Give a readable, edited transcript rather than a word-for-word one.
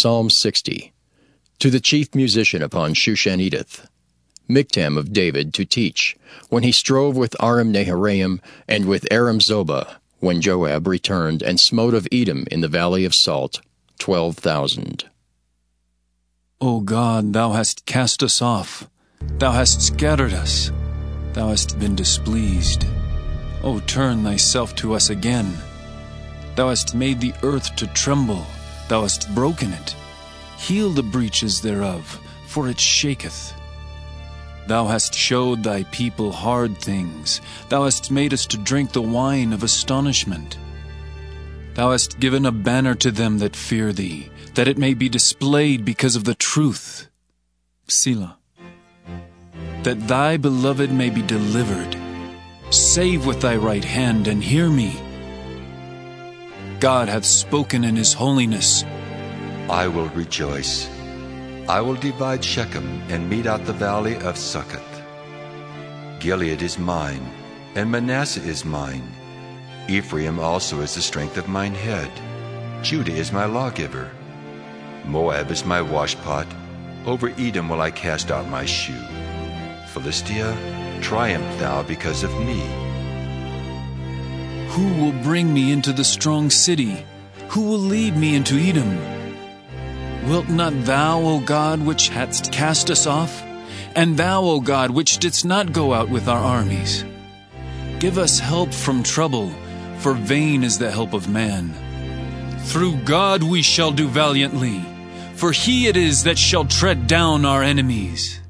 Psalm 60. To the chief musician upon Shushan-Edith. Miktam of David to teach, when he strove with Aram-Naharaim and with Aram-Zobah, when Joab returned and smote of Edom in the valley of Salt 12,000. O God, thou hast cast us off. Thou hast scattered us. Thou hast been displeased. O turn thyself to us again. Thou hast made the earth to tremble. Thou hast broken it. Heal the breaches thereof, for it shaketh. Thou hast showed thy people hard things. Thou hast made us to drink the wine of astonishment. Thou hast given a banner to them that fear thee, that it may be displayed because of the truth. Selah. That thy beloved may be delivered. Save with thy right hand, and hear me. God hath spoken in his holiness. I will rejoice. I will divide Shechem and mete out the valley of Succoth. Gilead is mine, and Manasseh is mine. Ephraim also is the strength of mine head. Judah is my lawgiver. Moab is my washpot. Over Edom will I cast out my shoe. Philistia, triumph thou because of me. Who will bring me into the strong city? Who will lead me into Edom? Wilt not thou, O God, which hadst cast us off? And thou, O God, which didst not go out with our armies? Give us help from trouble, for vain is the help of man. Through God we shall do valiantly, for he it is that shall tread down our enemies.